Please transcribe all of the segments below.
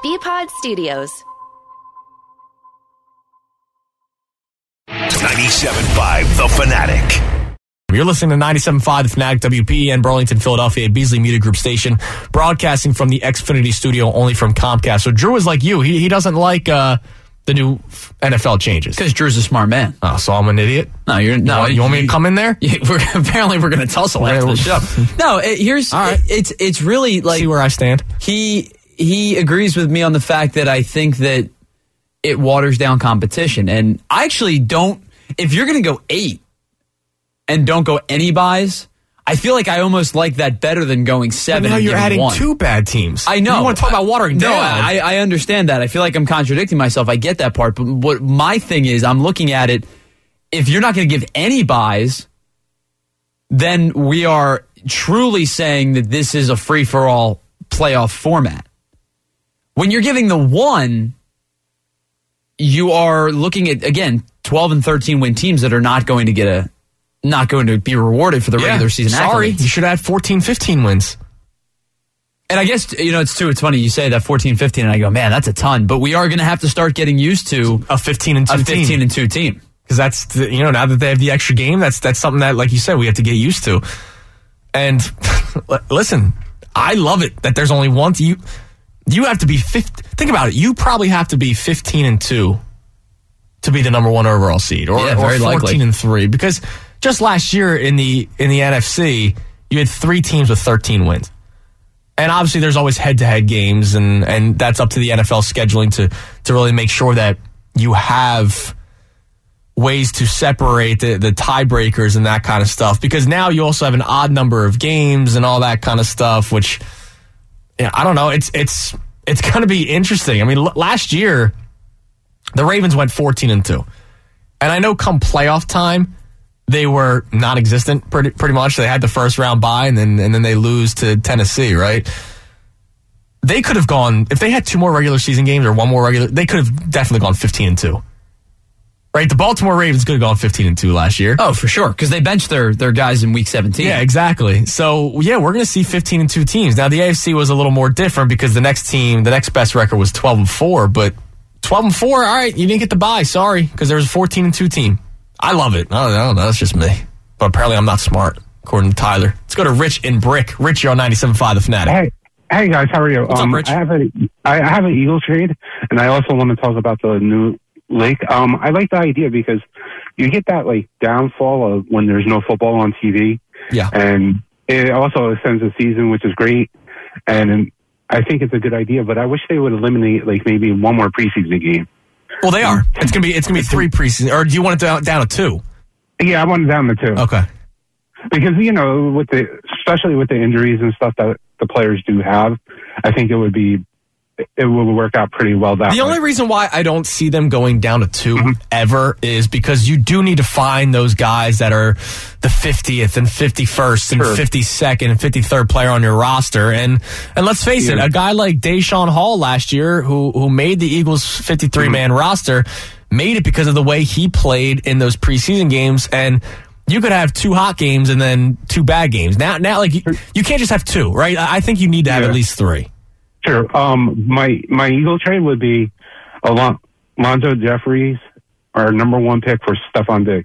BPod Studios. 97.5 The Fanatic. You're listening to 97.5 The Fanatic, WPEN, Burlington, Philadelphia, Beasley Media Group station, broadcasting from the Xfinity studio, only from Comcast. So Drew is like you. He doesn't like the new NFL changes. Because Drew's a smart man. Oh, so I'm an idiot? No, you're no. You want me to come in there? Apparently, we're going to tussle after the show. No, here's all right. It's really like, see where I stand. He agrees with me on the fact that I think that it waters down competition, and I actually don't. If you're going to go 8 and don't go any buys, I feel like I almost like that better than going 7. Now and you're adding 1. 2 bad teams. I know. You want to talk about watering down? No, I understand that. I feel like I'm contradicting myself. I get that part. But what my thing is, I'm looking at it, if you're not going to give any buys, then we are truly saying that this is a free-for-all playoff format. When you're giving the 1, you are looking at, again, 12 and 13 win teams that are not going to be rewarded for the regular season. Sorry, accolades. you should add 14, 15 wins. And I guess, it's funny you say that 14, 15, and I go, man, that's a ton. But we are going to have to start getting used to a 15 and 2 team. Because that's, now that they have the extra game, that's something that, like you said, we have to get used to. And listen, I love it that there's only one. You have to be 50. Think about it. You probably have to be 15 and 2 to be the number 1 overall seed, or 14 and 3. Because just last year in the NFC, you had 3 teams with 13 wins. And obviously, there's always head-to-head games, and that's up to the NFL scheduling to really make sure that you have ways to separate the tiebreakers and that kind of stuff. Because now you also have an odd number of games and all that kind of stuff, which, I don't know. It's going to be interesting. I mean, last year, the Ravens went 14 and 2. And I know come playoff time, they were non-existent pretty much. They had the first round bye, and then they lose to Tennessee, right? They could have gone, if they had 2 more regular season games or 1 more regular, they could have definitely gone 15 and 2. Right? The Baltimore Ravens could have gone 15 and 2 last year. Oh, for sure, because they benched their guys in week 17. Yeah, exactly. So, we're going to see 15 and 2 teams. Now, the AFC was a little more different because the next best record was 12 and 4, but 12 and 4, all right, you didn't get the bye, sorry, because there was a 14 and 2 team. I love it. I don't know, that's just me. But apparently I'm not smart, according to Tyler. Let's go to Rich in Brick. Rich, you're on 97.5 The Fanatic. Hey guys, how are you? What's up, Rich? I have an Eagles trade, and I also want to talk about the new lake. I like the idea because you get that downfall of when there's no football on TV. Yeah. And it also extends the season, which is great. And I think it's a good idea, but I wish they would eliminate maybe 1 more preseason game. Well, they are. It's gonna be 3 preseason. Or do you want it down to 2? Yeah, I want it down to 2. Okay. Because especially with the injuries and stuff that the players do have, I think it will work out pretty well that way. The only reason why I don't see them going down to 2 ever is because you do need to find those guys that are the 50th and 51st and 52nd and 53rd player on your roster. And let's face it, a guy like Deshaun Hall last year who made the Eagles 53-man roster made it because of the way he played in those preseason games. And you could have 2 hot games and then 2 bad games. Now you can't just have 2, right? I think you need to have at least 3. Sure. My Eagle trade would be Alonzo Jeffries, our number 1 pick for Stephon Diggs.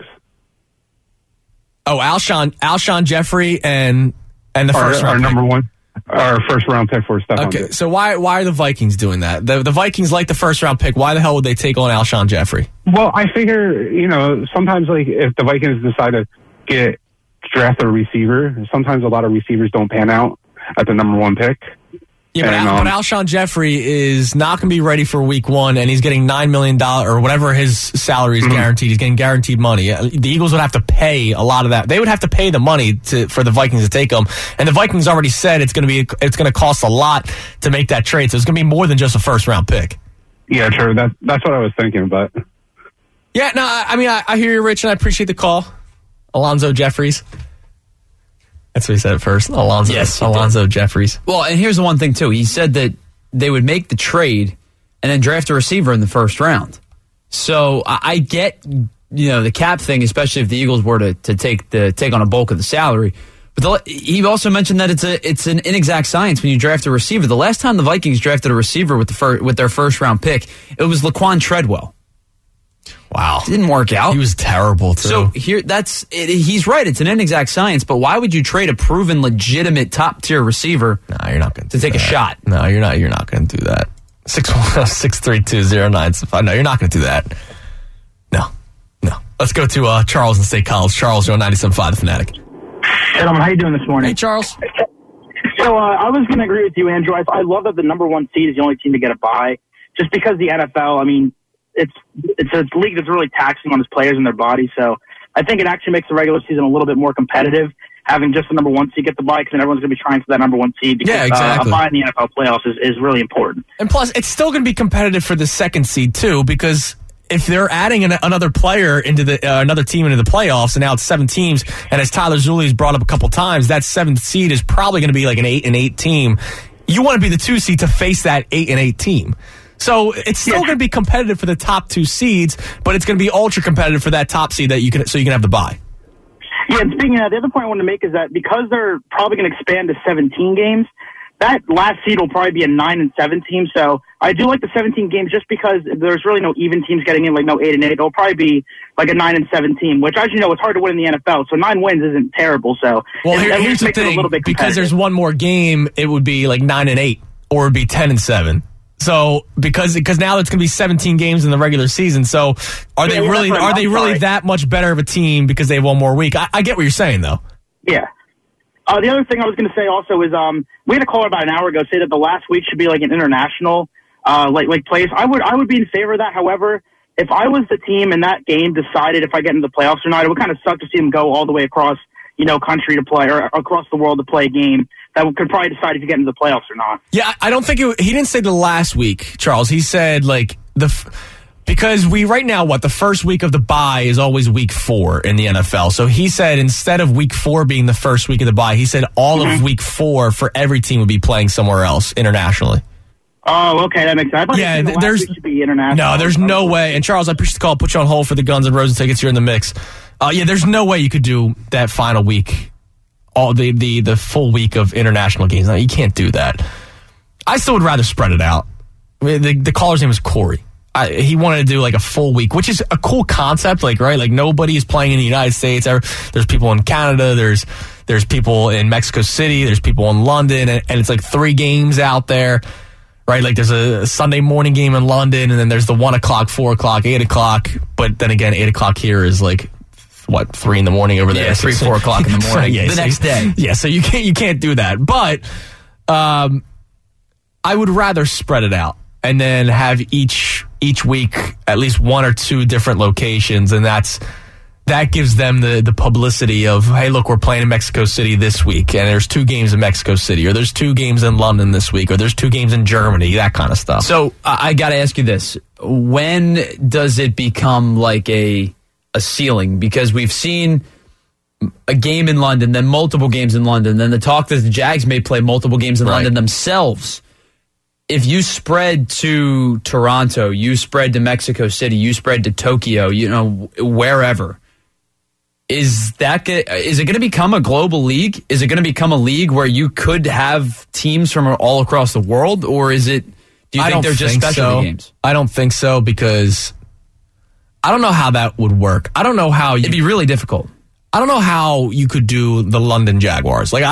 Oh, Alshon Jeffrey and the first round pick. Our first round pick for Stephon Diggs. Okay, so why are the Vikings doing that? The Vikings like the first round pick. Why the hell would they take on Alshon Jeffrey? Well, I figure, sometimes if the Vikings decide to draft a receiver, sometimes a lot of receivers don't pan out at the number 1 pick. Yeah, but Alshon Jeffrey is not going to be ready for week 1, and he's getting $9 million or whatever his salary is guaranteed. He's getting guaranteed money. The Eagles would have to pay a lot of that. They would have to pay the money for the Vikings to take him, and the Vikings already said it's going to cost a lot to make that trade. So it's going to be more than just a first round pick. Yeah, sure. That's what I was thinking, but yeah, no, I mean I hear you, Rich, and I appreciate the call. Alonzo Jeffries. That's what he said at first. Alonzo Jeffries. Well, and here's the one thing, too. He said that they would make the trade and then draft a receiver in the first round. So I get, the cap thing, especially if the Eagles were to take on a bulk of the salary. But he also mentioned that it's an inexact science when you draft a receiver. The last time the Vikings drafted a receiver with their first round pick, it was Laquan Treadwell. Wow. It didn't work out. He was terrible, too. So he's right. It's an inexact science, but why would you trade a proven, legitimate, top-tier receiver you're not going to take a shot? No, you're not going to do that. 610-632-0975. No, you're not going to do that. No. Let's go to Charles in State College. Charles, you're on 97.5 The Fanatic. Gentlemen, how you doing this morning? Hey, Charles. So I was going to agree with you, Andrew. I love that the number one seed is the only team to get a bye, just because the NFL, I mean, it's a league that's really taxing on its players and their bodies. So I think it actually makes the regular season a little bit more competitive, having just the number one seed get the bye, because then everyone's going to be trying for that number one seed. Because, exactly. A bye in the NFL playoffs is really important. And plus, it's still going to be competitive for the second seed, too, because if they're adding another player into another team into the playoffs, and now it's 7 teams, and as Tyler Zuli's brought up a couple times, that 7th seed is probably going to be like an 8-8 team. You want to be the 2 seed to face that 8-8 team. So it's still going to be competitive for the top 2 seeds, but it's going to be ultra competitive for that top seed so you can have the bye. Yeah, and speaking of that, the other point I wanted to make is that because they're probably going to expand to 17 games, that last seed will probably be a 9-7 team. So I do like the 17 games just because there's really no even teams getting in, like no 8-8. It'll probably be like a 9-7 team, which, as you know, it's hard to win in the NFL. So 9 wins isn't terrible. So well, at here's least the makes it a thing: little bit because there's one more game, it would be like 9-8, or it would be 10-7. So because now it's going to be 17 games in the regular season. So are they really that much better of a team because they have one more week? I get what you're saying, though. Yeah. The other thing I was going to say also is we had a caller about an hour ago say that the last week should be like an international like place. I would be in favor of that. However, if I was the team and that game decided if I get into the playoffs or not, it would kind of suck to see them go all the way across country to play, or across the world to play a game that could probably decide if you get into the playoffs or not. Yeah, I don't think he didn't say the last week, Charles. He said like because right now, the first week of the bye is always week 4 in the NFL. So he said instead of week 4 being the first week of the bye, he said all of week 4 for every team would be playing somewhere else internationally. Oh, okay, that makes sense. Yeah, should be international. No, there's no way. And Charles, I appreciate the call. Put you on hold for the Guns N' Roses tickets. You're in the mix. Yeah, there's no way you could do that final week, all the full week of international games. No, you can't do that. I still would rather spread it out. I mean, the caller's name is Corey. He wanted to do like a full week, which is a cool concept. Like, right, like nobody is playing in the United States. There's people in Canada. There's people in Mexico City. There's people in London, and it's like 3 games out there. Right, like there's a Sunday morning game in London, and then there's the 1 o'clock, 4 o'clock, 8 o'clock. But then again, 8 o'clock here is like 3 in the morning over there. Yeah, 3, 4 o'clock in the morning. Yeah, the next day. Yeah, so you can't do that. But I would rather spread it out and then have each week at least 1 or 2 different locations, and that gives them the publicity of, hey, look, we're playing in Mexico City this week, and there's 2 games in Mexico City, or there's 2 games in London this week, or there's 2 games in Germany, that kind of stuff. So I got to ask you this. When does it become like a ceiling? Because we've seen a game in London, then multiple games in London, then the talk that the Jags may play multiple games in London themselves. If you spread to Toronto, you spread to Mexico City, you spread to Tokyo, wherever, is it going to become a global league? Is it going to become a league where you could have teams from all across the world, or do you think they're just specialty games? I don't think so, because I don't know how that would work. I don't know how it'd be really difficult. I don't know how you could do the London Jaguars. Like,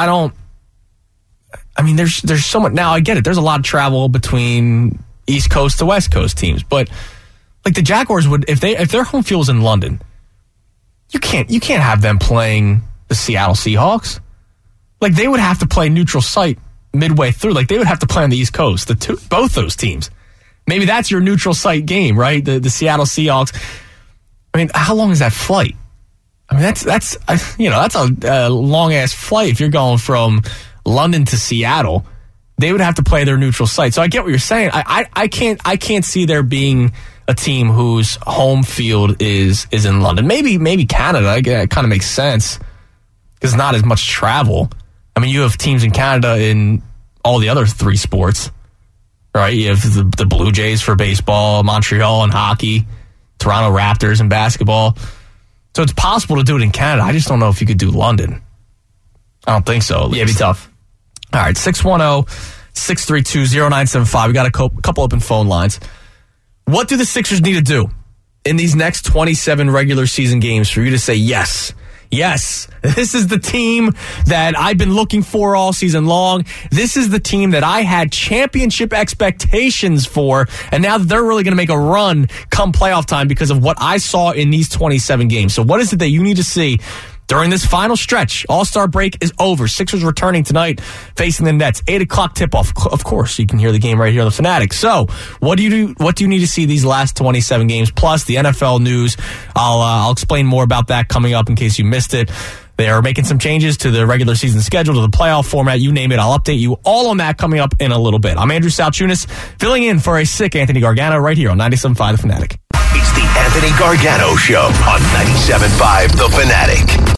there's so much. Now, I get it. There's a lot of travel between East Coast to West Coast teams, but like the Jaguars would, if their home field is in London, you can't have them playing the Seattle Seahawks. Like, they would have to play neutral site midway through. Like, they would have to play on the East Coast. Both those teams. Maybe that's your neutral site game, right? The Seattle Seahawks. I mean, how long is that flight? I mean, that's a long ass flight if you're going from London to Seattle. They would have to play their neutral site. So I get what you're saying. I can't see there being a team whose home field is in London. Maybe Canada. It kind of makes sense because not as much travel. I mean, you have teams in Canada in all the other 3 sports, right? You have the Blue Jays for baseball, Montreal in hockey, Toronto Raptors in basketball. So it's possible to do it in Canada. I just don't know if you could do London. I don't think so. Yeah, it'd be tough. All right, 610-632-0975. We got a couple open phone lines. What do the Sixers need to do in these next 27 regular season games for you to say, yes, this is the team that I've been looking for all season long. This is the team that I had championship expectations for, and now that they're really going to make a run come playoff time because of what I saw in these 27 games. So what is it that you need to see during this final stretch? All-Star break is over. Sixers returning tonight, facing the Nets. 8 o'clock tip-off. Of course, you can hear the game right here on the Fanatic. So, what do you need to see these last 27 games? Plus, the NFL news. I'll explain more about that coming up in case you missed it. They are making some changes to the regular season schedule, to the playoff format. You name it, I'll update you all on that coming up in a little bit. I'm Andrew Salchunas, filling in for a sick Anthony Gargano right here on 97.5 The Fanatic. It's the Anthony Gargano Show on 97.5 The Fanatic.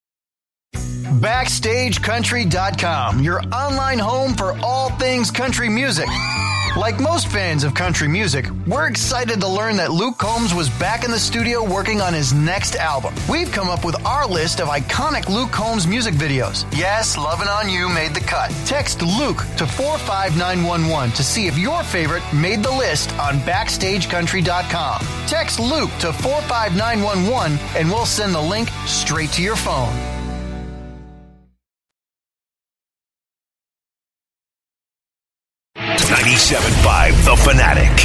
BackstageCountry.com, your online home for all things country music. Like most fans of country music, we're excited to learn that Luke Combs was back in the studio working on his next album. We've come up with our list of iconic Luke Combs music videos. Yes, Lovin' On You made the cut. Text Luke to 45911 to see if your favorite made the list on BackstageCountry.com. Text Luke to 45911 and we'll send the link straight to your phone. .5 The Fanatic.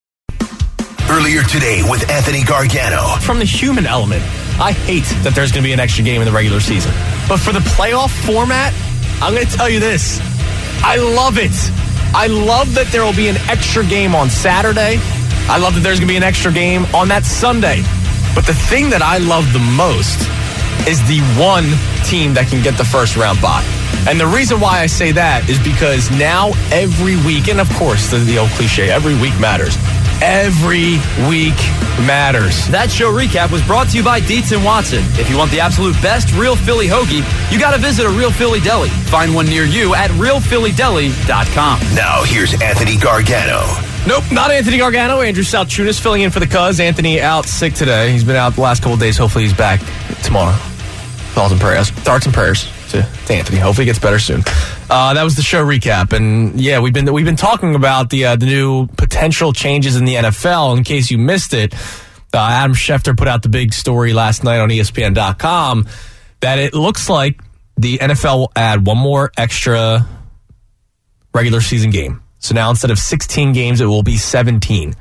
Earlier today with Anthony Gargano. From the human element, I hate that there's going to be an extra game in the regular season. But for the playoff format, I'm going to tell you this. I love it. I love that there will be an extra game on Saturday. I love that there's going to be an extra game on that Sunday. But the thing that I love the most is the one team that can get the first round bye. And the reason why I say that is because now every week, and of course the old cliche, every week matters. Every week matters. That show recap was brought to you by Dietz & Watson. If you want the absolute best Real Philly hoagie, you got to visit a Real Philly Deli. Find one near you at realphillydeli.com. Now here's Anthony Gargano. Nope, not Anthony Gargano. Andrew Salchunas filling in for the Cuz. Anthony out sick today. He's been out the last couple of days. Hopefully he's back tomorrow. Thoughts and prayers to Anthony. Hopefully he gets better soon. That was the show recap, and yeah, we've been talking about the new potential changes in the NFL. In case you missed it, Adam Schefter put out the big story last night on ESPN.com that it looks like the NFL will add one more extra regular season game. So now instead of 16 games, it will be 17.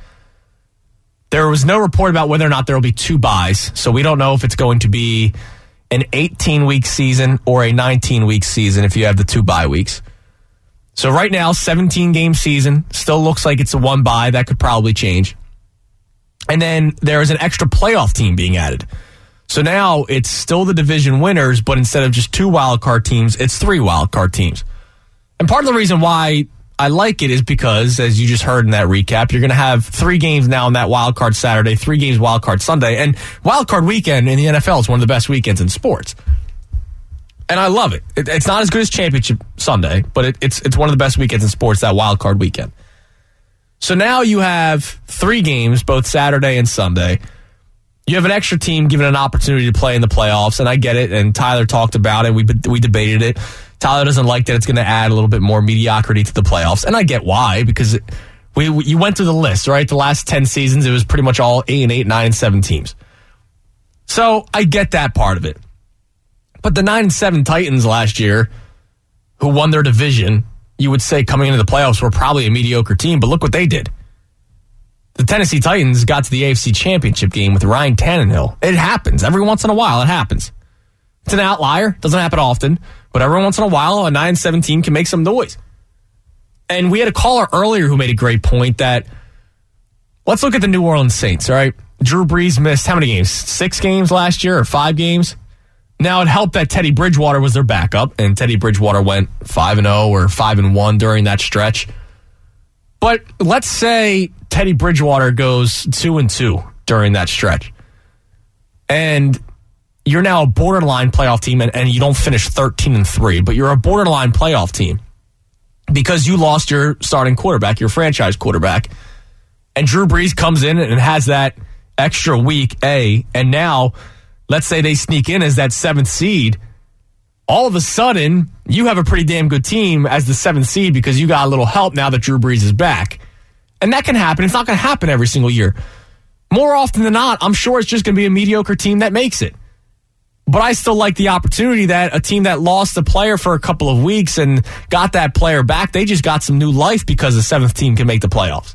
There was no report about whether or not there will be 2 byes, so we don't know if it's going to be an 18-week season or a 19-week season if you have the 2 bye weeks. So right now, 17-game season. Still looks like it's a 1 bye. That could probably change. And then there is an extra playoff team being added. So now it's still the division winners, but instead of just 2 wildcard teams, it's 3 wildcard teams. And part of the reason why I like it is because, as you just heard in that recap, you're going to have 3 games now on that wild card Saturday, 3 games wild card Sunday, and wild card weekend in the NFL is one of the best weekends in sports. And I love it. It's not as good as Championship Sunday, but it's one of the best weekends in sports, that wild card weekend. So now you have 3 games, both Saturday and Sunday. You have an extra team given an opportunity to play in the playoffs, and I get it, and Tyler talked about it. We debated it. Tyler doesn't like that it's going to add a little bit more mediocrity to the playoffs, and I get why, because you went through the list, right? The last 10 seasons, it was pretty much all 8-8, 9-7 teams. So I get that part of it. But the 9-7 Titans last year, who won their division, you would say coming into the playoffs were probably a mediocre team, but look what they did. The Tennessee Titans got to the AFC Championship game with Ryan Tannehill. It happens. Every once in a while, it happens. It's an outlier. Doesn't happen often. But every once in a while, a 9-7 team can make some noise. And we had a caller earlier who made a great point that, let's look at the New Orleans Saints, all right? Drew Brees missed how many games? 6 games last year or 5 games? Now, it helped that Teddy Bridgewater was their backup, and Teddy Bridgewater went 5-0 or 5-1 during that stretch. But let's say Teddy Bridgewater goes 2-2 during that stretch. And you're now a borderline playoff team, and you don't finish 13-3, but you're a borderline playoff team because you lost your starting quarterback, your franchise quarterback, and Drew Brees comes in and has that extra week, and now let's say they sneak in as that 7th seed. all of a sudden, you have a pretty damn good team as the 7th seed because you got a little help now that Drew Brees is back. And that can happen. It's not going to happen every single year. More often than not, I'm sure it's just going to be a mediocre team that makes it. But I still like the opportunity that a team that lost a player for a couple of weeks and got that player back, they just got some new life because the 7th team can make the playoffs.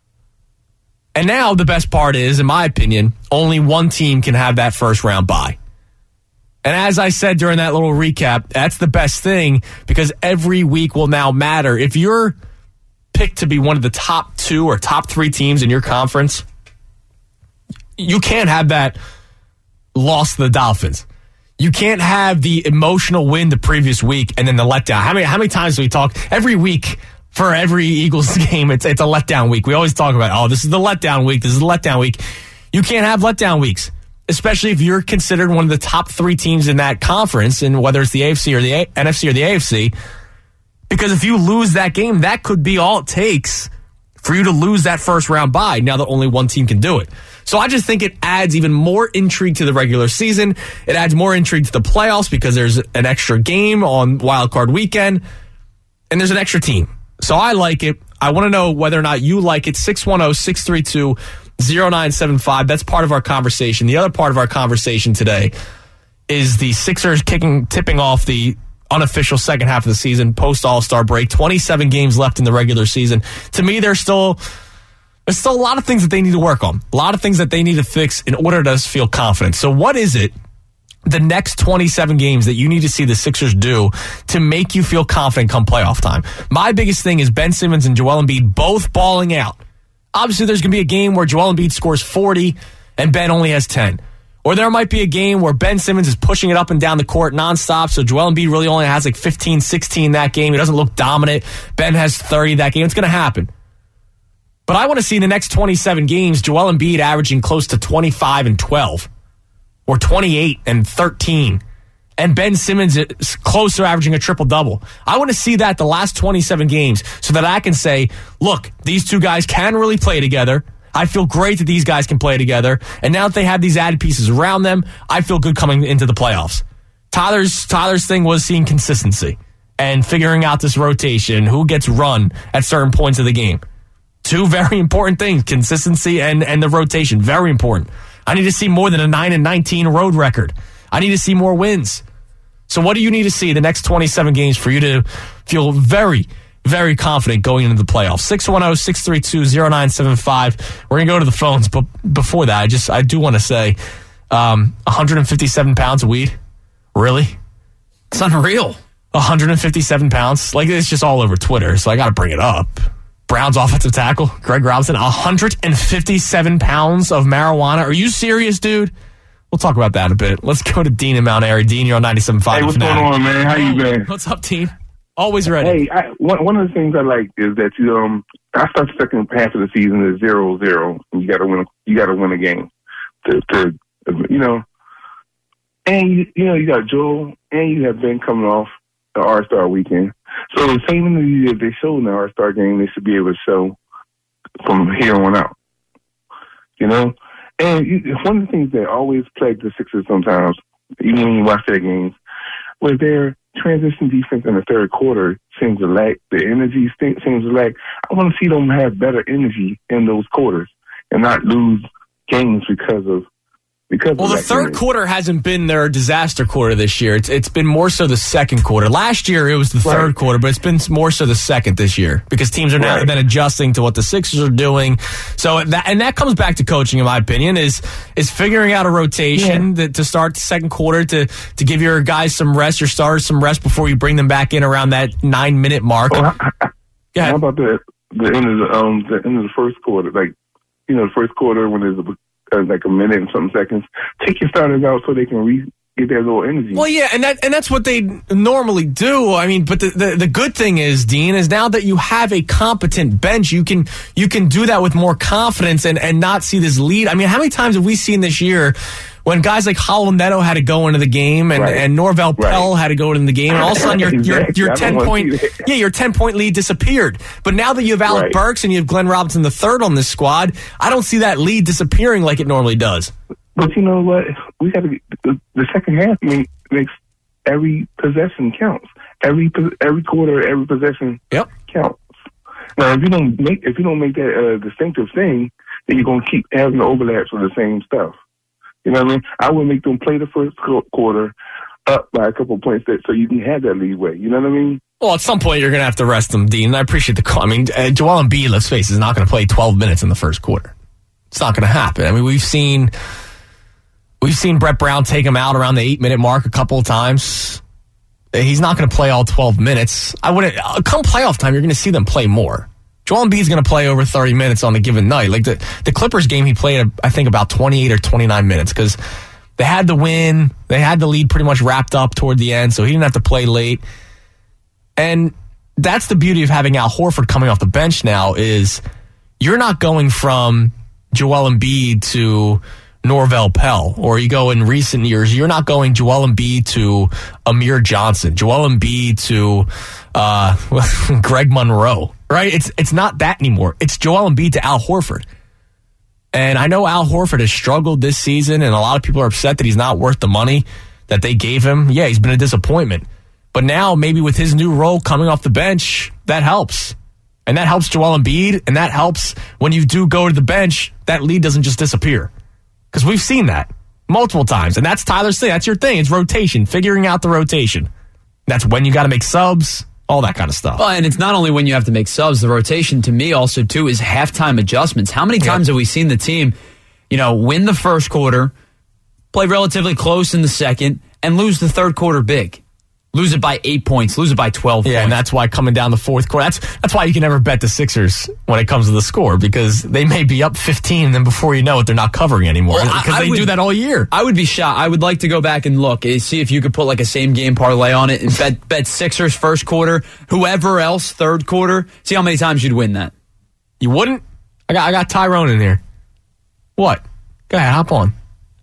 And now the best part is, in my opinion, only one team can have that first round bye. And as I said during that little recap, that's the best thing because every week will now matter. If you're picked to be one of the top 2 or top 3 teams in your conference, you can't have that loss to the Dolphins. You can't have the emotional win the previous week and then the letdown. How many times do we talk every week for every Eagles game? It's a letdown week. We always talk about, this is the letdown week. This is the letdown week. You can't have letdown weeks, especially if you're considered one of the top 3 teams in that conference, and whether it's the AFC or the NFC or the AFC. Because if you lose that game, that could be all it takes for you to lose that first round bye. Now that only one team can do it. So I just think it adds even more intrigue to the regular season. It adds more intrigue to the playoffs because there's an extra game on Wild Card Weekend, and there's an extra team. So I like it. I want to know whether or not you like it. 610-632-0975. That's part of our conversation. The other part of our conversation today is the Sixers tipping off the unofficial second half of the season, post All-Star break. 27 games left in the regular season. To me, there's still a lot of things that they need to work on. A lot of things that they need to fix in order to feel confident. So what is it, the next 27 games, that you need to see the Sixers do to make you feel confident come playoff time? My biggest thing is Ben Simmons and Joel Embiid both balling out. Obviously, there's going to be a game where Joel Embiid scores 40 and Ben only has 10. Or there might be a game where Ben Simmons is pushing it up and down the court nonstop, so Joel Embiid really only has like 15, 16 that game. He doesn't look dominant. Ben has 30 that game. It's going to happen. But I want to see in the next 27 games, Joel Embiid averaging close to 25 and 12 or 28 and 13. And Ben Simmons is close to averaging a triple-double. I want to see that the last 27 games so that I can say, look, these two guys can really play together. I feel great that these guys can play together. And now that they have these added pieces around them, I feel good coming into the playoffs. Tyler's thing was seeing consistency and figuring out this rotation, who gets run at certain points of the game. Two very important things, consistency and the rotation. Very important. I need to see more than a 9-19 road record. I need to see more wins. So what do you need to see the next 27 games for you to feel very, very confident going into the playoffs? 610-632-0975. We're going to go to the phones, but before that, I do want to say 157 pounds of weed? Really? It's unreal. 157 pounds? Like, it's just all over Twitter, so I got to bring it up. Browns offensive tackle, Greg Robinson, 157 pounds of marijuana. Are you serious, dude? We'll talk about that in a bit. Let's go to Dean in Mount Airy. Dean, you're on 97.5. Hey, what's going on, man? How you been? What's up, Dean? Always ready. Hey, one of the things I like is that I start the second half of the season at 0-0. And you got to win. You got to win a game to And you got Joel and you have Ben coming off the All-Star weekend. So the same energy that they showed in the All-Star game, they should be able to show from here on out. And one of the things that always plague the Sixers sometimes, even when you watch their games, was their transition defense in the third quarter seems to lack. The energy seems to lack. I want to see them have better energy in those quarters and not lose games because of the third quarter hasn't been their disaster quarter this year. It's been more so the second quarter. Last year it was the third quarter, but it's been more so the second this year because teams are now been adjusting to what the Sixers are doing. So that comes back to coaching, in my opinion, is figuring out a rotation to start the second quarter to give your guys some rest, your starters some rest before you bring them back in around that 9-minute mark. How about the end of the first quarter? The first quarter when there's like a minute and some seconds. Take your starters out so they can get their little energy. Well, yeah, and that's what they normally do. I mean, but the good thing is, Dean, is now that you have a competent bench, you can do that with more confidence and not see this lead. I mean, how many times have we seen this year when guys like Hollow Neto had to go into the game and Norvel Pell had to go into the game, and all of a sudden your 10-point lead disappeared. But now that you have Alec Burks and you have Glenn Robinson III on this squad, I don't see that lead disappearing like it normally does. But you know what? We got to the second half makes every possession counts. Every quarter, every possession counts. Now, if you don't make that distinctive thing, then you're gonna keep having the overlaps with the same stuff. You know what I mean? I would make them play the first quarter up by a couple of points so you can have that leeway. You know what I mean? Well, at some point, you're going to have to rest them, Dean. I appreciate the call. I mean, Joel Embiid, let's face it, is not going to play 12 minutes in the first quarter. It's not going to happen. I mean, we've seen Brett Brown take him out around the 8-minute mark a couple of times. He's not going to play all 12 minutes. Come playoff time, you're going to see them play more. Joel Embiid's going to play over 30 minutes on a given night. Like the Clippers game, he played, I think, about 28 or 29 minutes because they had the win. They had the lead pretty much wrapped up toward the end, so he didn't have to play late. And that's the beauty of having Al Horford coming off the bench now is you're not going from Joel Embiid to Norvel Pell, or you go in recent years, you're not going Joel Embiid to Amir Johnson, Joel Embiid to Greg Monroe, right? It's not that anymore. It's Joel Embiid to Al Horford. And I know Al Horford has struggled this season, and a lot of people are upset that he's not worth the money that they gave him. Yeah, he's been a disappointment. But now, maybe with his new role coming off the bench, that helps. And that helps Joel Embiid, and that helps when you do go to the bench, that lead doesn't just disappear. Because we've seen that multiple times. And that's Tyler's thing. That's your thing. It's rotation, figuring out the rotation. That's when you got to make subs, all that kind of stuff. Well, and it's not only when you have to make subs. The rotation, to me, also, too, is halftime adjustments. How many times have we seen the team, win the first quarter, play relatively close in the second, and lose the third quarter big? Lose it by 8 points, lose it by 12 points. Yeah, and that's why coming down the fourth quarter, that's why you can never bet the Sixers when it comes to the score, because they may be up 15, and then before you know it, they're not covering anymore, because they do that all year. I would be shocked. I would like to go back and look, see if you could put like a same game parlay on it and bet Sixers first quarter, whoever else third quarter, see how many times you'd win that. You wouldn't? I got Tyrone in here. What? Go ahead, hop on.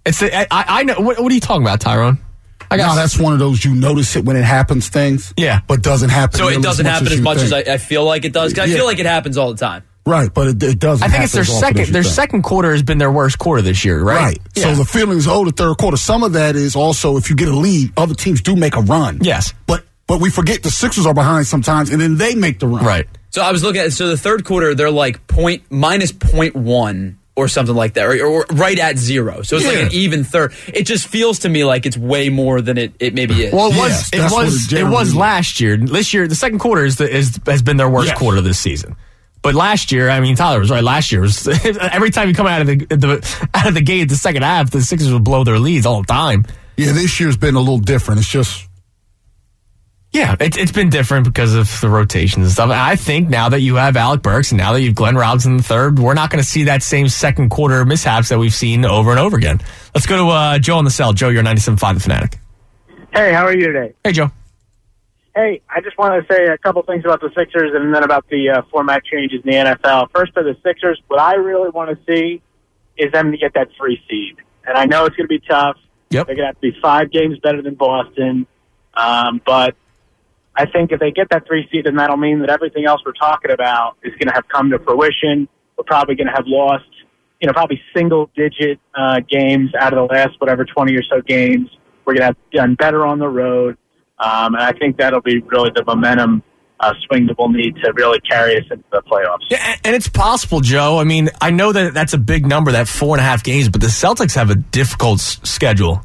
I know. What are you talking about, Tyrone? No, that's one of those you notice it when it happens things. Yeah. But doesn't happen. So it doesn't happen as much as I feel like it does. 'Cause I feel like it happens all the time. Right, but it doesn't. I think it's their second. Their second quarter has been their worst quarter this year, right? Right. Yeah. So the feeling is, the third quarter. Some of that is also if you get a lead, other teams do make a run. Yes. But we forget the Sixers are behind sometimes, and then they make the run. Right. So I was looking at the third quarter, they're like minus 0.1. Or something like that, or right at 0. So it's like an even third. It just feels to me like it's way more than it maybe is. Well, it was last year. This year, the second quarter has been their worst quarter this season. But last year, I mean, Tyler was right. Last year was every time you come out of the gate, the second half, the Sixers would blow their leads all the time. Yeah, this year's been a little different. It's just. Yeah, it's been different because of the rotations and stuff. I think now that you have Alec Burks and now that you have Glenn Robinson III, we're not going to see that same second quarter mishaps that we've seen over and over again. Let's go to Joe on the cell. Joe, you're 97.5 The Fanatic. Hey, how are you today? Hey, Joe. Hey, I just wanted to say a couple things about the Sixers and then about the format changes in the NFL. First, for the Sixers, what I really want to see is them to get that 3 seed. And I know it's going to be tough. Yep. They're going to have to be 5 games better than Boston. But I think if they get that 3 seed, then that'll mean that everything else we're talking about is going to have come to fruition. We're probably going to have lost, probably single-digit games out of the last, 20 or so games. We're going to have done better on the road. And I think that'll be really the momentum swing that we'll need to really carry us into the playoffs. Yeah, and it's possible, Joe. I mean, I know that that's a big number, that 4.5 games, but the Celtics have a difficult schedule.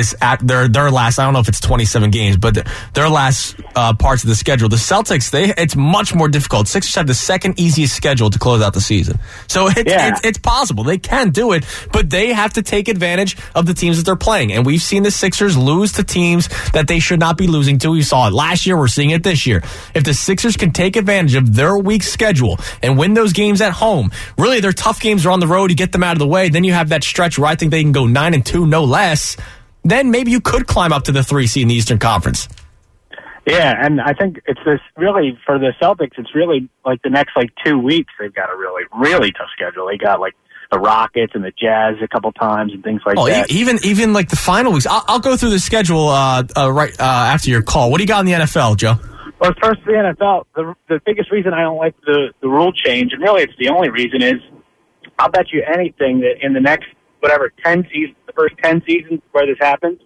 Their last, I don't know if it's 27 games, but their last parts of the schedule, the Celtics, it's much more difficult. Sixers have the second easiest schedule to close out the season. So it's possible. They can do it, but they have to take advantage of the teams that they're playing. And we've seen the Sixers lose to teams that they should not be losing to. We saw it last year. We're seeing it this year. If the Sixers can take advantage of their weak schedule and win those games at home, really their tough games are on the road. You get them out of the way. Then you have that stretch where I think they can go 9-2, no less. Then maybe you could climb up to the 3 seed in the Eastern Conference. Yeah, and I think it's this really, for the Celtics, it's really like the next 2 weeks they've got a really, really tough schedule. They got the Rockets and the Jazz a couple times and things like that. Even the final weeks. I'll go through the schedule right after your call. What do you got in the NFL, Joe? Well, first, the NFL, the biggest reason I don't like the rule change, and really it's the only reason, is I'll bet you anything that in the next, 10 seasons, the first 10 seasons where this happens,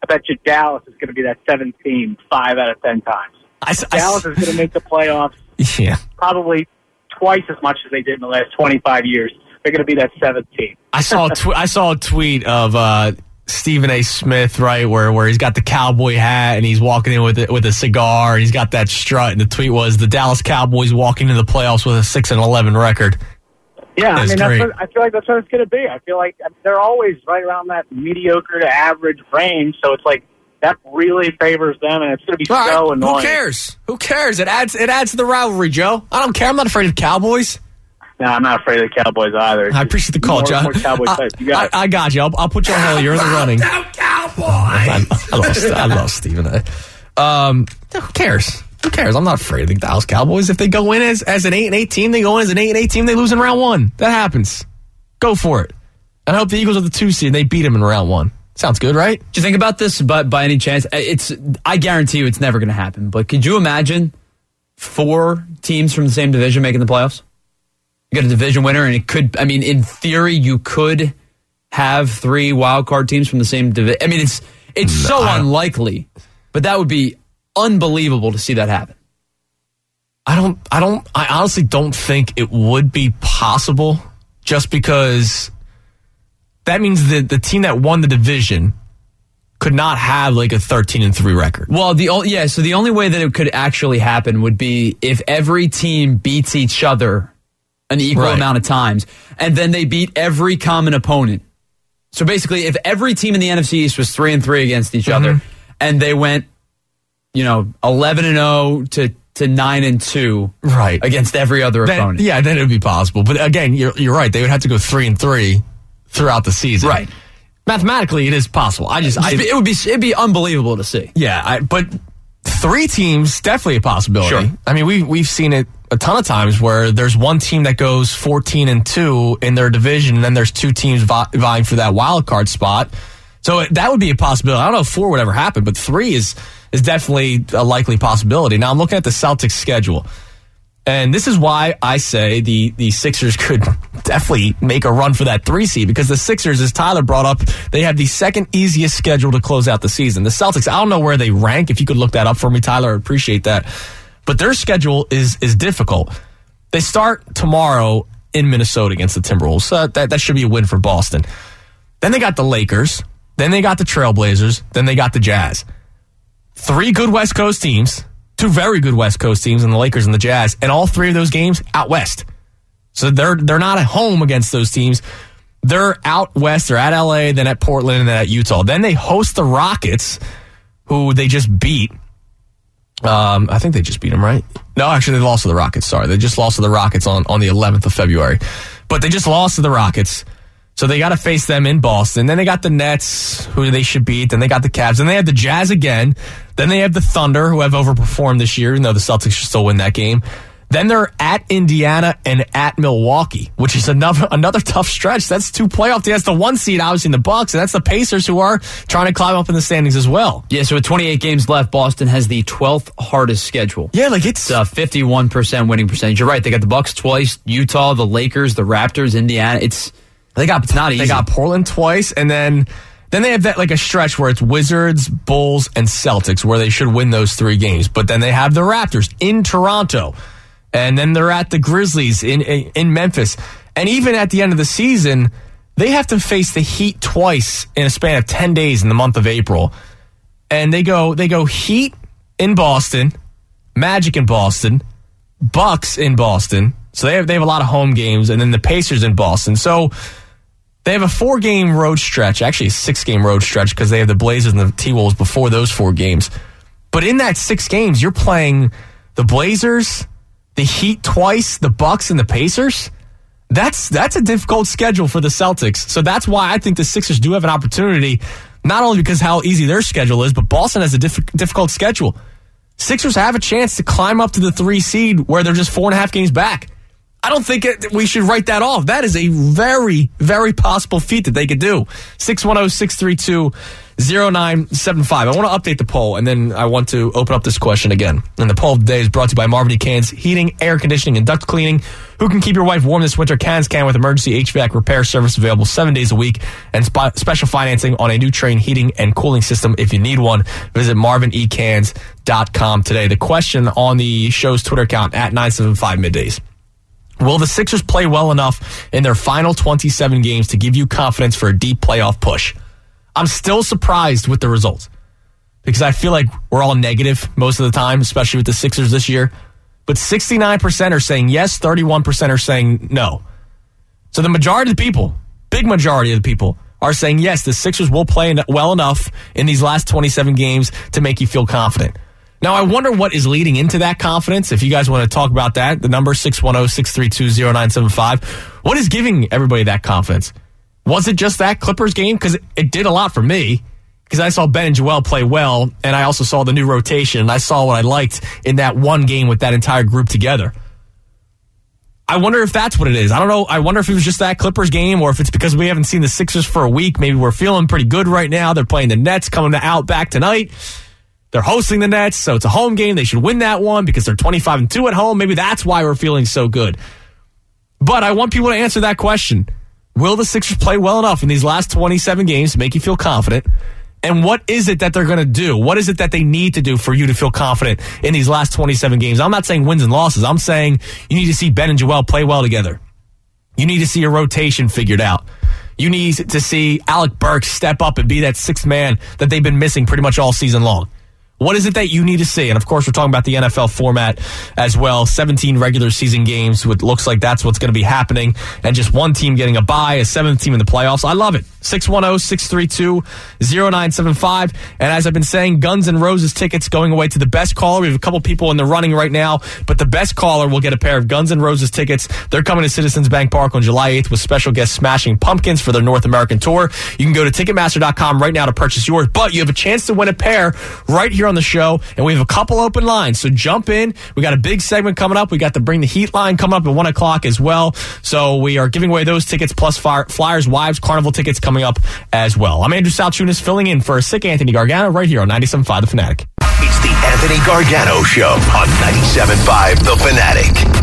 I bet you Dallas is going to be that 7th team 5 out of 10 times. Dallas is going to make the playoffs probably twice as much as they did in the last 25 years. They're going to be that 7th team. I saw a tweet of Stephen A. Smith, right, where he's got the cowboy hat and he's walking in with a cigar and he's got that strut. And the tweet was the Dallas Cowboys walking into the playoffs with a 6-11 record. Yeah, I mean, I feel like that's what it's going to be. I feel like they're always right around that mediocre to average range, so it's like that really favors them, and it's going to be so annoying. Who cares? It adds to the rivalry, Joe. I don't care. I'm not afraid of Cowboys. No, I'm not afraid of the Cowboys either. I appreciate the call, John. More Cowboys you got it. I got you. I'll put you on hold. You're in the running. Cowboys. I love Stephen A. Who cares? Who cares? I'm not afraid of the Dallas Cowboys. If they go in as an 8-8 team, they go in as an 8-8 team, they lose in round 1. That happens. Go for it. And I hope the Eagles are the 2 seed and they beat them in round 1. Sounds good, right? Do you think about this by any chance? I guarantee you it's never going to happen. But could you imagine 4 teams from the same division making the playoffs? You got a division winner, and it could, I mean, in theory, you could have 3 wild card teams from the same division. I mean, it's so unlikely, but that would be unbelievable to see that happen. I honestly don't think it would be possible, just because that means that the team that won the division could not have like a 13-3 record. Well, so the only way that it could actually happen would be if every team beats each other an equal amount of times, and then they beat every common opponent. So basically, if every team in the NFC East was 3-3 against each other, and they went 11-0 to 9-2 against every other opponent. Yeah, then it would be possible. But again, you're right. They would have to go 3-3 throughout the season. Right. Mathematically, it is possible. It'd be unbelievable to see. Yeah, but 3 teams, definitely a possibility. Sure. I mean, we've seen it a ton of times where there's one team that goes 14-2 in their division, and then there's 2 teams vying for that wild card spot. So that would be a possibility. I don't know if 4 would ever happen, but 3 is definitely a likely possibility. Now, I'm looking at the Celtics schedule, and this is why I say the Sixers could definitely make a run for that 3 seed, because the Sixers, as Tyler brought up, they have the second easiest schedule to close out the season. The Celtics, I don't know where they rank. If you could look that up for me, Tyler, I'd appreciate that. But their schedule is difficult. They start tomorrow in Minnesota against the Timberwolves. So that should be a win for Boston. Then they got the Lakers. Then they got the Trailblazers. Then they got the Jazz. 3 good West Coast teams, 2 very good West Coast teams, and the Lakers and the Jazz, and all 3 of those games out west. So they're not at home against those teams. They're out west. They're at LA, then at Portland, and then at Utah. Then they host the Rockets, who they just beat. I think they just beat them, right? No, actually, they lost to the Rockets. Sorry, they just lost to the Rockets on the 11th of February. But they just lost to the Rockets. So they got to face them in Boston. Then they got the Nets, who they should beat. Then they got the Cavs. Then they have the Jazz again. Then they have the Thunder, who have overperformed this year, even though the Celtics should still win that game. Then they're at Indiana and at Milwaukee, which is another tough stretch. That's 2 playoff teams. That's the 1 seed, obviously, in the Bucks, and that's the Pacers, who are trying to climb up in the standings as well. Yeah, so with 28 games left, Boston has the 12th hardest schedule. Yeah, like it's 51% winning percentage. You're right. They got the Bucks twice, Utah, the Lakers, the Raptors, Indiana. It's not easy. They got Portland twice, and then they have that like a stretch where it's Wizards, Bulls, and Celtics, where they should win those 3 games. But then they have the Raptors in Toronto. And then they're at the Grizzlies in Memphis. And even at the end of the season, they have to face the Heat twice in a span of 10 days in the month of April. And they go Heat in Boston, Magic in Boston, Bucks in Boston. So they have a lot of home games, and then the Pacers in Boston. So they have a 4-game road stretch, actually a 6-game road stretch, because they have the Blazers and the T-Wolves before those 4 games. But in that 6 games, you're playing the Blazers, the Heat twice, the Bucks, and the Pacers. That's a difficult schedule for the Celtics. So that's why I think the Sixers do have an opportunity, not only because how easy their schedule is, but Boston has a difficult schedule. Sixers have a chance to climb up to the 3 seed where they're just 4.5 games back. I don't think we should write that off. That is a very, very possible feat that they could do. 610-632-0975. I want to update the poll, and then I want to open up this question again. And the poll of the day is brought to you by Marvin E. Cans Heating, Air Conditioning, and Duct Cleaning. Who can keep your wife warm this winter? Cans can with emergency HVAC repair service available 7 days a week and special financing on a new Trane heating and cooling system if you need one. Visit marvinecans.com today. The question on the show's Twitter account at 975 Middays. Will the Sixers play well enough in their final 27 games to give you confidence for a deep playoff push? I'm still surprised with the results because I feel like we're all negative most of the time, especially with the Sixers this year. But 69% are saying yes, 31% are saying no. So the majority of the people, big majority of the people, are saying yes, the Sixers will play well enough in these last 27 games to make you feel confident. Now, I wonder what is leading into that confidence. If you guys want to talk about that, the number 610-632-0975. What is giving everybody that confidence? Was it just that Clippers game? Because it did a lot for me. Because I saw Ben and Joel play well, and I also saw the new rotation, and I saw what I liked in that one game with that entire group together. I wonder if that's what it is. I don't know. I wonder if it was just that Clippers game or if it's because we haven't seen the Sixers for a week. Maybe we're feeling pretty good right now. They're playing the Nets coming out back tonight. They're hosting the Nets, so it's a home game. They should win that one because they're 25-2 at home. Maybe that's why we're feeling so good. But I want people to answer that question. Will the Sixers play well enough in these last 27 games to make you feel confident? And what is it that they're going to do? What is it that they need to do for you to feel confident in these last 27 games? I'm not saying wins and losses. I'm saying you need to see Ben and Joel play well together. You need to see a rotation figured out. You need to see Alec Burks step up and be that sixth man that they've been missing pretty much all season long. What is it that you need to see? And, of course, we're talking about the NFL format as well. 17 regular season games. It looks like that's what's going to be happening. And just one team getting a bye, a seventh team in the playoffs. I love it. 610-632-0975. And as I've been saying, Guns N' Roses tickets going away to the best caller. We have a couple people in the running right now, but the best caller will get a pair of Guns N' Roses tickets. They're coming to Citizens Bank Park on July 8th with special guest Smashing Pumpkins for their North American tour. You can go to Ticketmaster.com right now to purchase yours, but you have a chance to win a pair right here on the show, and we have a couple open lines, so jump in. We got a big segment coming up. We got the Bring the Heat line coming up at 1 o'clock as well, so we are giving away those tickets plus Flyers Wives Carnival tickets coming up as well. I'm Andrew Salchunas filling in for a sick Anthony Gargano right here on 97.5 The Fanatic. It's the Anthony Gargano Show on 97.5 The Fanatic.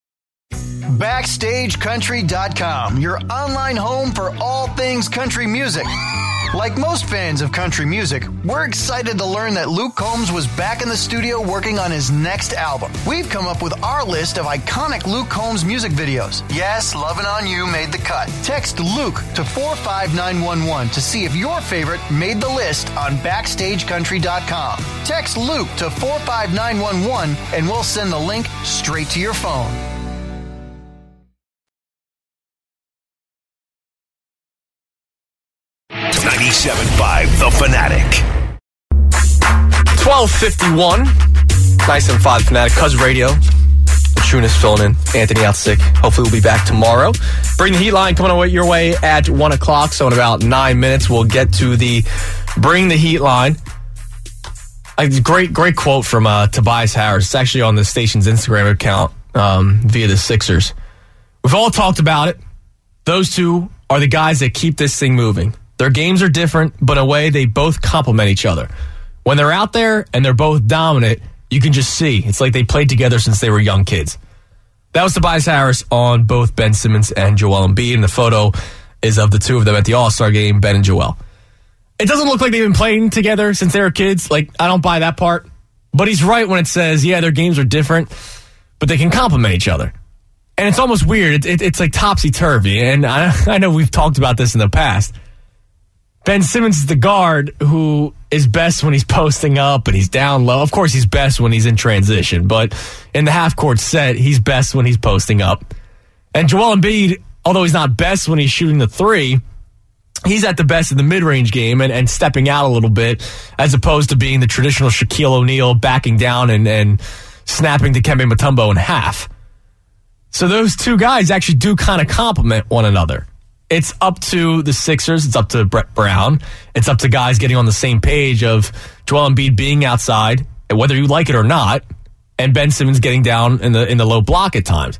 BackstageCountry.com, your online home for all things country music. Like most fans of country music, we're excited to learn that Luke Combs was back in the studio working on his next album. We've come up with our list of iconic Luke Combs music videos. Yes, Lovin' On You made the cut. Text Luke to 45911 to see if your favorite made the list on BackstageCountry.com. Text Luke to 45911 and we'll send the link straight to your phone. The Fanatic. 12:51. 97.5 Fanatic. Cuz Radio. Chunas filling in. Anthony out sick. Hopefully we'll be back tomorrow. Bring the Heat line coming your way at 1 o'clock. So in about 9 minutes, we'll get to the Bring the Heat line. A great quote from Tobias Harris. It's actually on the station's Instagram account via the Sixers. We've all talked about it. Those two are the guys that keep this thing moving. Their games are different, but in a way, they both complement each other. When they're out there and they're both dominant, you can just see. It's like they played together since they were young kids. That was Tobias Harris on both Ben Simmons and Joel Embiid, and the photo is of the two of them at the All-Star game, Ben and Joel. It doesn't look like they've been playing together since they were kids. Like, I don't buy that part. But he's right when it says, yeah, their games are different, but they can complement each other. And it's almost weird. It's like topsy-turvy, and I know we've talked about this in the past. Ben Simmons is the guard who is best when he's posting up and he's down low. Of course, he's best when he's in transition, but in the half-court set, he's best when he's posting up. And Joel Embiid, although he's not best when he's shooting the three, he's at the best in the mid-range game and stepping out a little bit, as opposed to being the traditional Shaquille O'Neal backing down and snapping Dikembe Mutombo in half. So those two guys actually do kind of complement one another. It's up to the Sixers. It's up to Brett Brown. It's up to guys getting on the same page of Joel Embiid being outside, whether you like it or not, and Ben Simmons getting down in the low block at times.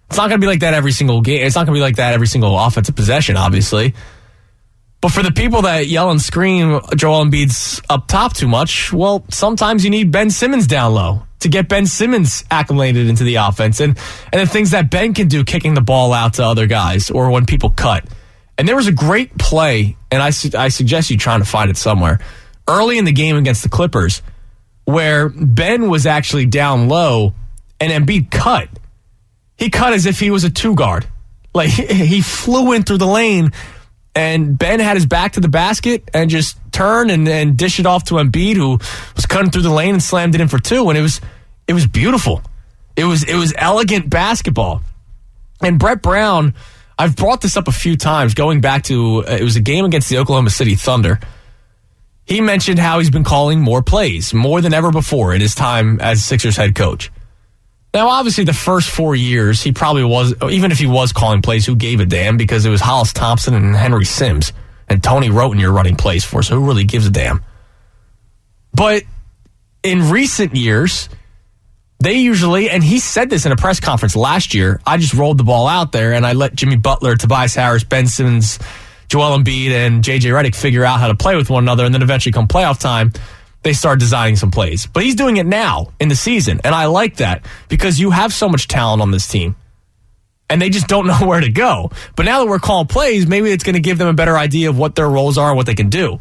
It's not going to be like that every single game. It's not going to be like that every single offensive possession, obviously. But for the people that yell and scream Joel Embiid's up top too much, well, sometimes you need Ben Simmons down low to get Ben Simmons acclimated into the offense. And the things that Ben can do, kicking the ball out to other guys or when people cut. And there was a great play, and I suggest you trying to find it somewhere, early in the game against the Clippers, where Ben was actually down low and Embiid cut. He cut as if he was a two-guard. Like, he flew in through the lane, and Ben had his back to the basket and just turned and dished it off to Embiid, who was cutting through the lane and slammed it in for two. And it was beautiful. It was elegant basketball. And Brett Brown, I've brought this up a few times, going back to, it was a game against the Oklahoma City Thunder. He mentioned how he's been calling more plays, more than ever before in his time as Sixers head coach. Now, obviously, the first 4 years, he probably was, even if he was calling plays, who gave a damn? Because it was Hollis Thompson and Henry Sims and Tony Roten you're running plays for, so who really gives a damn? But in recent years, they usually, and he said this in a press conference last year, I just rolled the ball out there and I let Jimmy Butler, Tobias Harris, Ben Simmons, Joel Embiid, and J.J. Redick figure out how to play with one another, and then eventually come playoff time, they start designing some plays. But he's doing it now in the season, and I like that because you have so much talent on this team, and they just don't know where to go. But now that we're calling plays, maybe it's going to give them a better idea of what their roles are and what they can do.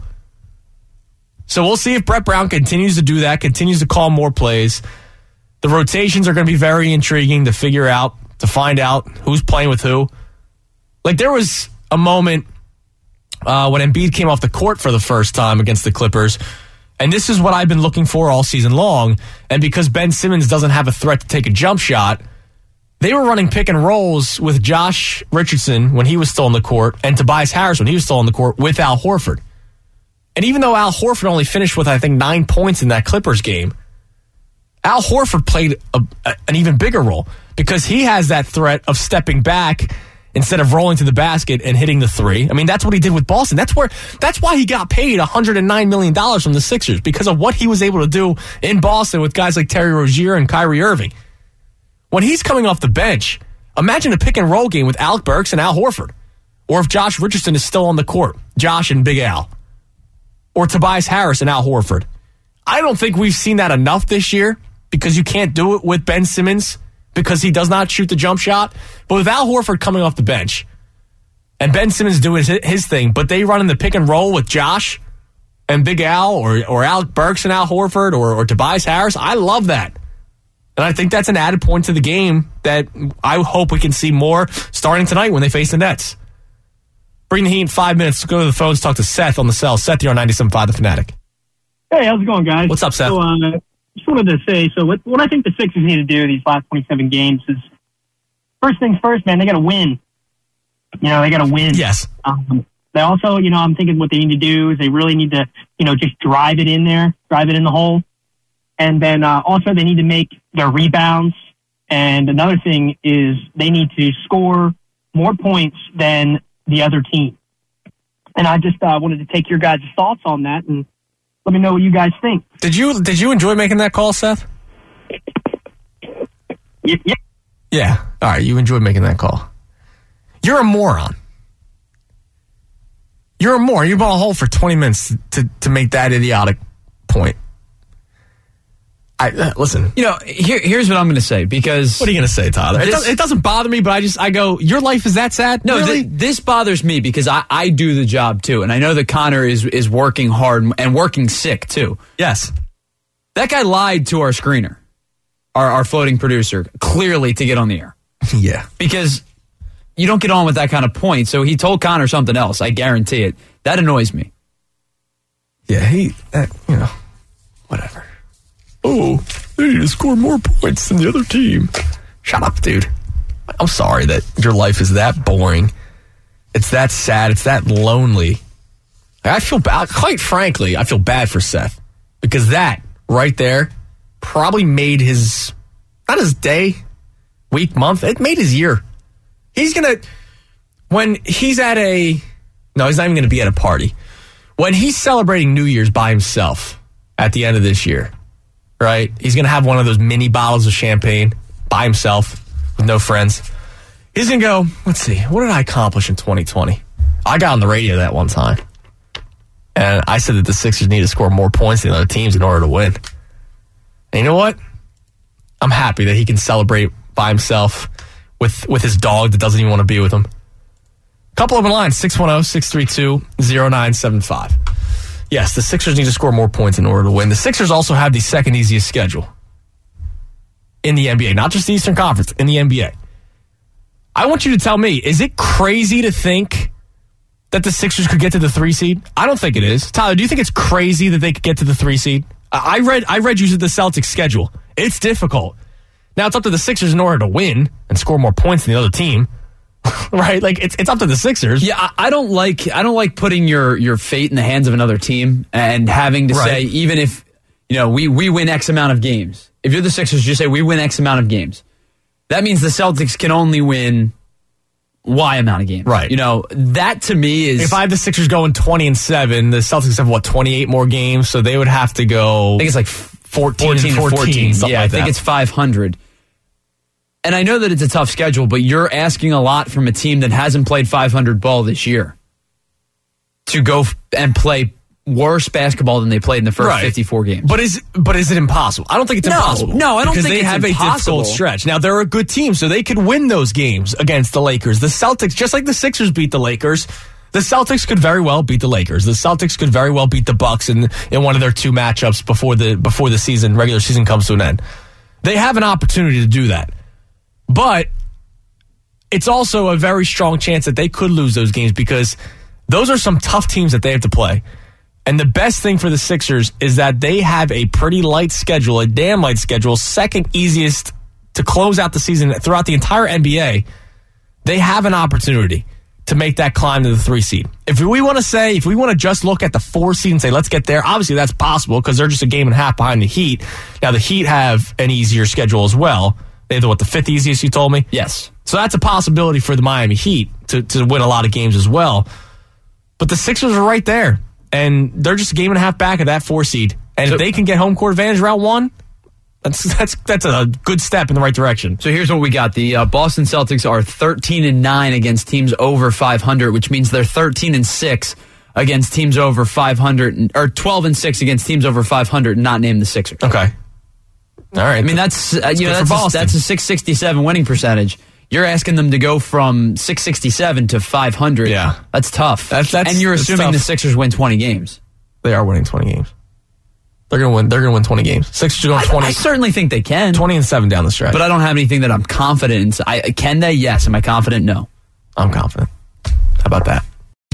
So we'll see if Brett Brown continues to do that, continues to call more plays. The rotations are going to be very intriguing to figure out, to find out who's playing with who. Like, there was a moment when Embiid came off the court for the first time against the Clippers, and this is what I've been looking for all season long, and because Ben Simmons doesn't have a threat to take a jump shot, they were running pick and rolls with Josh Richardson when he was still on the court and Tobias Harris when he was still on the court with Al Horford. And even though Al Horford only finished with, I think, 9 points in that Clippers game, Al Horford played an even bigger role because he has that threat of stepping back instead of rolling to the basket and hitting the three. I mean, that's what he did with Boston. That's why he got paid $109 million from the Sixers, because of what he was able to do in Boston with guys like Terry Rozier and Kyrie Irving. When he's coming off the bench, imagine a pick and roll game with Alec Burks and Al Horford. Or if Josh Richardson is still on the court, Josh and Big Al. Or Tobias Harris and Al Horford. I don't think we've seen that enough this year because you can't do it with Ben Simmons because he does not shoot the jump shot. But with Al Horford coming off the bench and Ben Simmons doing his thing, but they run in the pick and roll with Josh and Big Al or Alec Burks and Al Horford or Tobias Harris, I love that. And I think that's an added point to the game that I hope we can see more starting tonight when they face the Nets. Bring the heat in 5 minutes. Let's go to the phones, talk to Seth on the cell. Seth, you're on 97.5 The Fanatic. Hey, how's it going, guys? What's up, Seth? So, just wanted to say, what I think the Sixers need to do these last 27 games is, first things first, man, they got to win. They got to win. Yes. They also, I'm thinking what they need to do is they really need to, just drive it in there, drive it in the hole. And then also they need to make their rebounds. And another thing is they need to score more points than the other team. And I just wanted to take your guys' thoughts on that and let me know what you guys think. Did you enjoy making that call, Seth? Yeah. Yeah. All right. You enjoyed making that call. You're a moron. You're a moron. You've been on hold for 20 minutes to make that idiotic point. Listen. Here's what I'm going to say, because... What are you going to say, Tyler? It doesn't bother me, but I go, your life is that sad? No, really? This bothers me because I do the job, too. And I know that Connor is working hard and working sick, too. Yes. That guy lied to our screener, our floating producer, clearly to get on the air. Yeah. Because you don't get on with that kind of point. So he told Connor something else. I guarantee it. That annoys me. Yeah, whatever. Oh, they need to score more points than the other team. Shut up, dude. I'm sorry that your life is that boring. It's that sad. It's that lonely. I feel bad. Quite frankly, I feel bad for Seth because that right there probably made not his day, week, month. It made his year. When he's at he's not even going to be at a party. When he's celebrating New Year's by himself at the end of this year, right? He's going to have one of those mini bottles of champagne by himself with no friends. He's going to go, let's see, what did I accomplish in 2020? I got on the radio that one time, and I said that the Sixers need to score more points than other teams in order to win. And you know what? I'm happy that he can celebrate by himself with his dog that doesn't even want to be with him. Couple open lines, 610-632-0975. Yes, the Sixers need to score more points in order to win. The Sixers also have the second easiest schedule in the NBA, not just the Eastern Conference, in the NBA. I want you to tell me, is it crazy to think that the Sixers could get to the 3 seed? I don't think it is. Tyler, do you think it's crazy that they could get to the 3 seed? I read you the Celtics schedule. It's difficult. Now it's up to the Sixers in order to win and score more points than the other team. Right? Like it's up to the Sixers. Yeah, I don't like putting your fate in the hands of another team and having to say, even if we win X amount of games. If you're the Sixers, you say we win X amount of games. That means the Celtics can only win Y amount of games. Right. That to me is... If I have the Sixers going 20-7, the Celtics have, 28 more games, so they would have to go... I think it's like 14 Yeah, I think it's 500. And I know that it's a tough schedule, but you're asking a lot from a team that hasn't played 500 ball this year to go and play worse basketball than they played in the first 54 games. But is it impossible? I don't think it's impossible. No, I don't think it's impossible. Because they have a difficult stretch. Now, they're a good team, so they could win those games against the Lakers. The Celtics, just like the Sixers beat the Lakers, the Celtics could very well beat the Lakers. The Celtics could very well beat the Bucks in one of their 2 matchups before the regular season comes to an end. They have an opportunity to do that. But it's also a very strong chance that they could lose those games because those are some tough teams that they have to play. And the best thing for the Sixers is that they have a pretty light schedule, a damn light schedule, second easiest to close out the season throughout the entire NBA. They have an opportunity to make that climb to the 3 seed. If we want to just look at the 4 seed and say, let's get there, obviously that's possible because they're just a game and a half behind the Heat. Now, the Heat have an easier schedule as well. They have the 5th easiest, you told me? Yes. So that's a possibility for the Miami Heat to win a lot of games as well. But the Sixers are right there, and they're just a game and a half back of that 4 seed. And if they can get home court advantage round 1, that's a good step in the right direction. So here's what we got. The Boston Celtics are 13-9 against teams over 500, which means they're 13-6 against teams over 500, or 12-6 against teams over 500, and not named the Sixers. Okay. All right. I mean, that's a 667 winning percentage. You're asking them to go from 667 to 500. Yeah. That's tough. And you're assuming the Sixers win 20 games. They are winning 20 games. They're going to win 20 games. Sixers are going 20. I certainly think they can. 20-7 down the stretch. But I don't have anything that I'm confident in. Can they? Yes. Am I confident? No. I'm confident. How about that?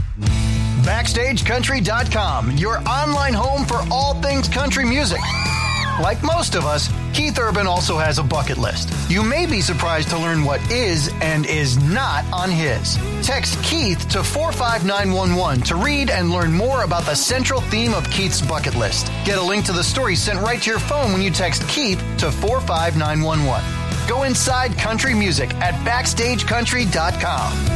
BackstageCountry.com, your online home for all things country music. Like most of us, Keith Urban also has a bucket list. You may be surprised to learn what is and is not on his. Text Keith to 45911 to read and learn more about the central theme of Keith's bucket list. Get a link to the story sent right to your phone when you text Keith to 45911. Go inside country music at BackstageCountry.com.